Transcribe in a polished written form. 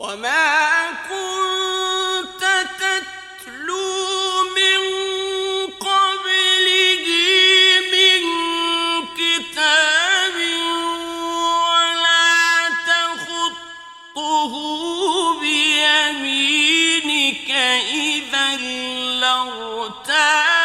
وما كنت تتلو من قبله من كتاب ولا تخطه بيمينك إذا لارتاب